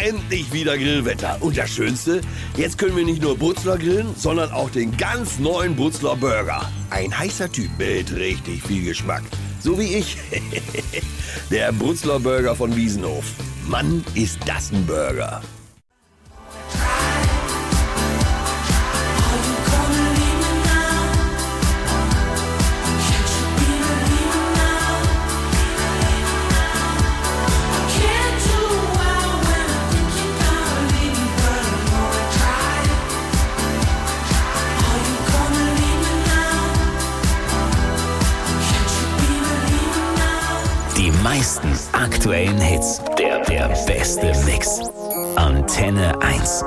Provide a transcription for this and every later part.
endlich wieder Grillwetter. Und das Schönste, jetzt können wir nicht nur Brutzler grillen, sondern auch den ganz neuen Brutzler Burger. Ein heißer Typ mit richtig viel Geschmack. So wie ich. Der Brutzler Burger von Wiesenhof. Mann, ist das ein Burger. Die meisten aktuellen Hits. Der beste Mix. Antenne 1.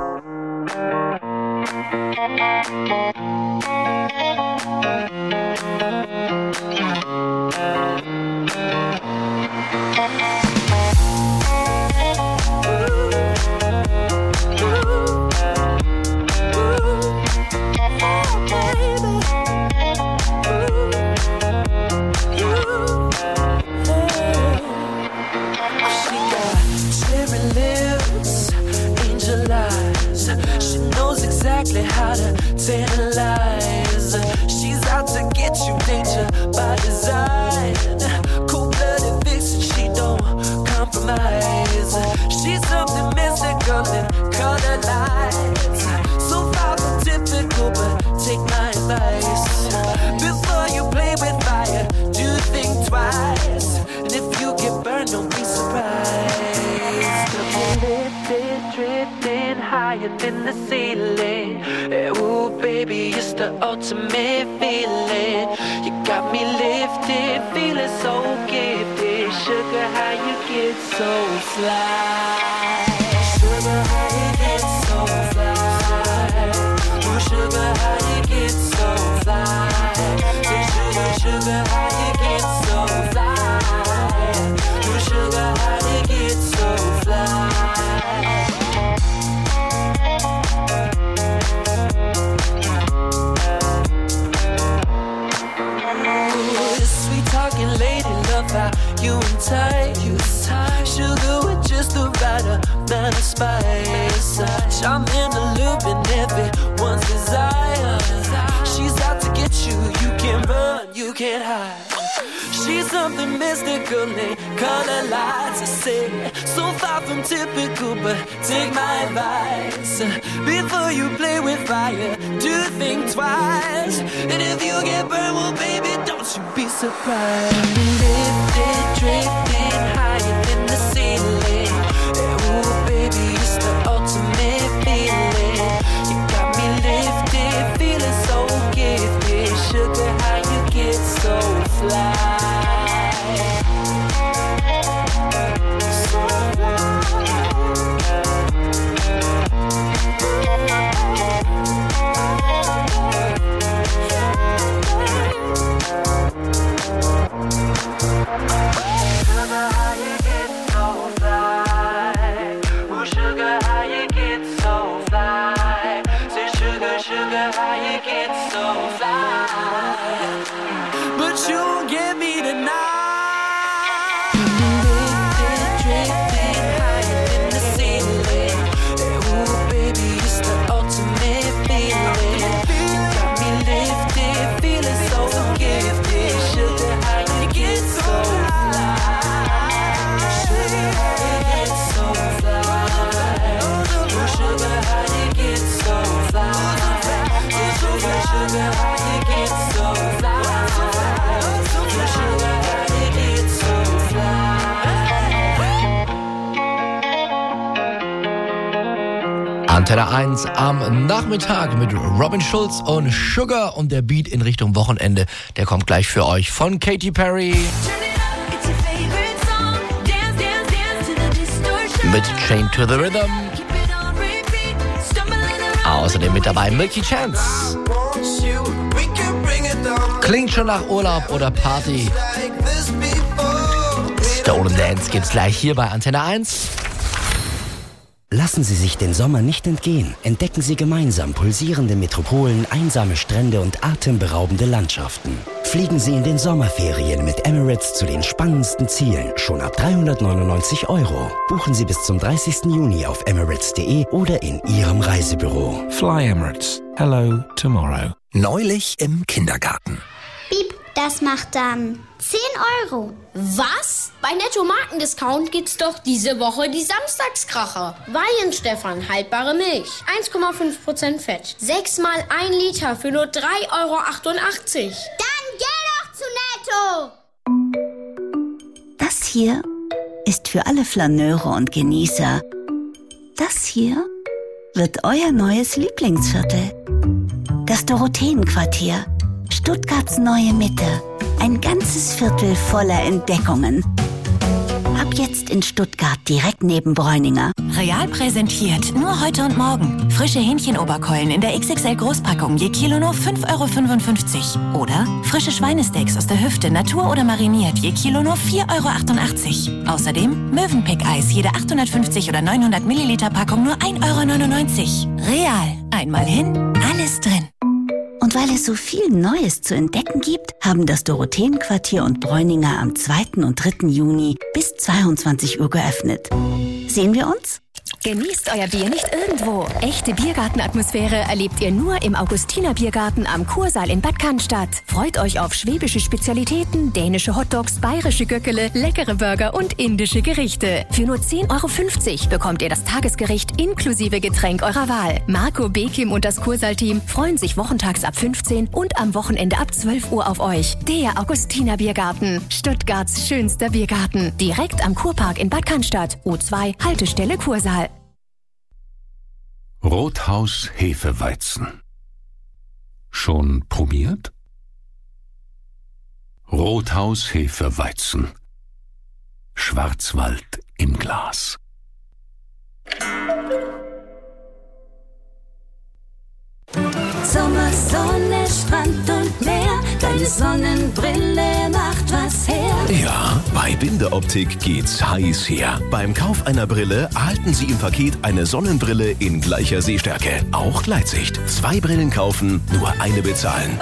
How to tantalize. She's out to get you, danger by design. Cold-blooded vixen, she don't compromise. She's something mystical in color lights. So far from typical, but take my advice. Before you play with fire, do think twice. And if you get burned, don't be surprised. Lifted, drifting higher than the ceiling. Ooh, baby, it's the ultimate feeling. You got me lifted, feeling so gifted. Sugar, how you get so fly? Sugar, how you get so fly? Ooh, sugar, how you get so fly? Say, sugar, sugar, how you get so fly? Ooh, sugar, how you get so fly? How you and tight, sugar with just the right amount of spice. Charming, allure, everyone's desire. She's out to get you, you can't run, you can't hide. She's something mystical in color lights. I say, so far from typical, but take my advice. Before you play with fire, do think twice. And if you get burned, well, baby, don't you be surprised. Lifted, drifting higher than the ceiling. Ooh, baby, it's the ultimate feeling. You got me lifted, feeling so gifted. Sugar, how you get so fly? But you won't get me tonight. Lifted, drifting higher than the ceiling. Ooh, baby, it's the ultimate feeling. You got me lifted, feeling so gifted. Sugar, how you get so fly? Sugar, how you get so fly? Ooh, sugar, how you get so fly? Sugar, sugar, how you get so fly? Antenne 1 am Nachmittag mit Robin Schulz und Sugar und der Beat in Richtung Wochenende, der kommt gleich für euch von Katy Perry. Mit Chain to the Rhythm. Außerdem mit dabei Milky Chance. Klingt schon nach Urlaub oder Party. Stolen Dance gibt's gleich hier bei Antenne 1. Lassen Sie sich den Sommer nicht entgehen. Entdecken Sie gemeinsam pulsierende Metropolen, einsame Strände und atemberaubende Landschaften. Fliegen Sie in den Sommerferien mit Emirates zu den spannendsten Zielen, schon ab 399 €. Buchen Sie bis zum 30. Juni auf emirates.de oder in Ihrem Reisebüro. Fly Emirates. Hello tomorrow. Neulich im Kindergarten. Piep, das macht dann 10 €. Was? Bei Netto Markendiscount gibt's doch diese Woche die Samstagskracher. Weihenstephan, haltbare Milch, 1,5% Fett. 6 mal 1 Liter für nur 3,88 €. Dann geh doch zu Netto! Das hier ist für alle Flaneure und Genießer. Das hier wird euer neues Lieblingsviertel. Das Dorotheenquartier, Stuttgarts neue Mitte. Ein ganzes Viertel voller Entdeckungen. Ab jetzt in Stuttgart, direkt neben Bräuninger. Real präsentiert, nur heute und morgen. Frische Hähnchenoberkeulen in der XXL Großpackung, je Kilo nur 5,55 €. Oder frische Schweinesteaks aus der Hüfte, Natur oder mariniert, je Kilo nur 4,88 €. Außerdem Mövenpick-Eis, jede 850 oder 900 Milliliter Packung nur 1,99 €. Real, einmal hin, alles drin. Und weil es so viel Neues zu entdecken gibt, haben das Dorotheenquartier und Bräuninger am 2. und 3. Juni bis 22 Uhr geöffnet. Sehen wir uns? Genießt euer Bier nicht irgendwo. Echte Biergartenatmosphäre erlebt ihr nur im Augustiner Biergarten am Kursaal in Bad Cannstatt. Freut euch auf schwäbische Spezialitäten, dänische Hotdogs, bayerische Göckele, leckere Burger und indische Gerichte. Für nur 10,50 € bekommt ihr das Tagesgericht inklusive Getränk eurer Wahl. Marco, Bekim und das Kursaalteam freuen sich wochentags ab 15 und am Wochenende ab 12 Uhr auf euch. Der Augustiner Biergarten, Stuttgarts schönster Biergarten. Direkt am Kurpark in Bad Cannstatt. U2, Haltestelle Kursaal. Rothaus Hefeweizen. Schon probiert? Rothaus Hefeweizen. Schwarzwald im Glas. Sommer, Sonne, Strand und Meer. Deine Sonnenbrille macht was her. Ja, bei Bindeoptik geht's heiß her. Beim Kauf einer Brille erhalten Sie im Paket eine Sonnenbrille in gleicher Sehstärke. Auch Gleitsicht. 2 Brillen kaufen, nur eine bezahlen.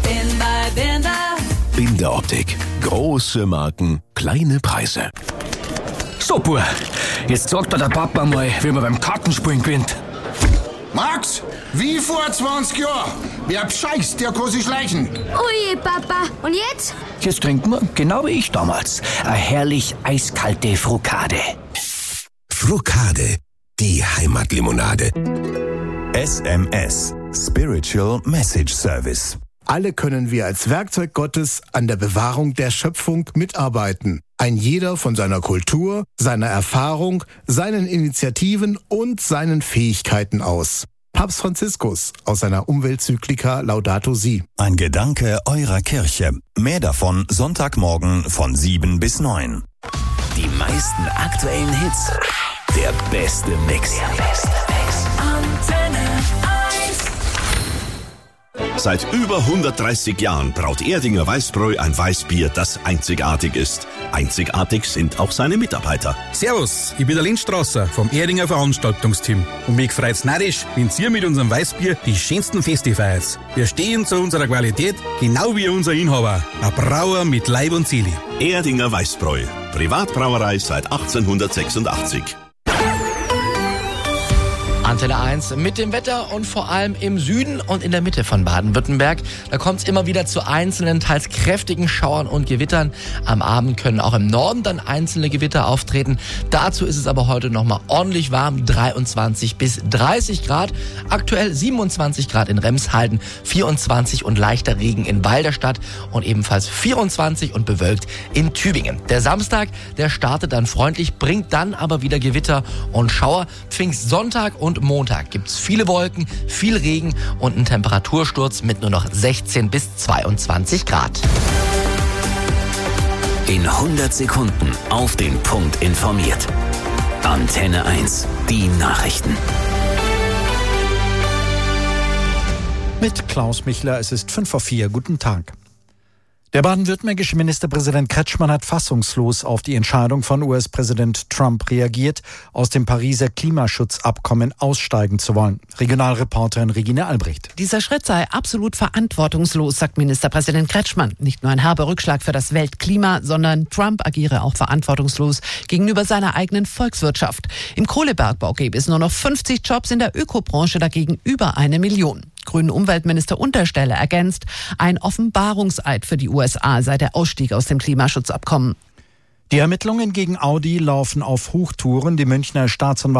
Bindeoptik. Große Marken, kleine Preise. So, Bub, jetzt sagt dir der Papa mal, wie man beim Kartenspielen gewinnt. Max, wie vor 20 Jahren. Wer bescheißt, der kann sich schleichen. Ui, Papa. Und jetzt? Jetzt trinken wir, genau wie ich damals, eine herrlich eiskalte Frukade. Frukade, die Heimatlimonade. SMS, Spiritual Message Service. Alle können wir als Werkzeug Gottes an der Bewahrung der Schöpfung mitarbeiten. Ein jeder von seiner Kultur, seiner Erfahrung, seinen Initiativen und seinen Fähigkeiten aus. Papst Franziskus aus seiner Umweltzyklika Laudato Si. Ein Gedanke eurer Kirche. Mehr davon Sonntagmorgen von 7 bis 9. Die meisten aktuellen Hits. Der beste Mix. Antenne 1. Seit über 130 Jahren braut Erdinger Weißbräu ein Weißbier, das einzigartig ist. Einzigartig sind auch seine Mitarbeiter. Servus, ich bin der Lindstrasser vom Erdinger Veranstaltungsteam. Und mich freut's narrisch, wenn ihr mit unserem Weißbier die schönsten Feste feiert. Wir stehen zu unserer Qualität, genau wie unser Inhaber. Ein Brauer mit Leib und Seele. Erdinger Weißbräu. Privatbrauerei seit 1886. Antenne 1 mit dem Wetter und vor allem im Süden und in der Mitte von Baden-Württemberg. Da kommt es immer wieder zu einzelnen, teils kräftigen Schauern und Gewittern. Am Abend können auch im Norden dann einzelne Gewitter auftreten. Dazu ist es aber heute nochmal ordentlich warm, 23 bis 30 Grad. Aktuell 27 Grad in Remshalden, 24 und leichter Regen in Walderstadt und ebenfalls 24 und bewölkt in Tübingen. Der Samstag, der startet dann freundlich, bringt dann aber wieder Gewitter und Schauer. Pfingstsonntag und Montag gibt's viele Wolken, viel Regen und einen Temperatursturz mit nur noch 16 bis 22 Grad. In 100 Sekunden auf den Punkt informiert. Antenne 1, die Nachrichten. Mit Klaus Michler, es ist 3:05. Guten Tag. Der baden-württembergische Ministerpräsident Kretschmann hat fassungslos auf die Entscheidung von US-Präsident Trump reagiert, aus dem Pariser Klimaschutzabkommen aussteigen zu wollen. Regionalreporterin Regine Albrecht. Dieser Schritt sei absolut verantwortungslos, sagt Ministerpräsident Kretschmann. Nicht nur ein herber Rückschlag für das Weltklima, sondern Trump agiere auch verantwortungslos gegenüber seiner eigenen Volkswirtschaft. Im Kohlebergbau gäbe es nur noch 50 Jobs, in der Ökobranche dagegen über 1 Million. Grünen Umweltminister Untersteller ergänzt, ein Offenbarungseid für die USA sei der Ausstieg aus dem Klimaschutzabkommen. Die Ermittlungen gegen Audi laufen auf Hochtouren. Die Münchner Staatsanwaltschaft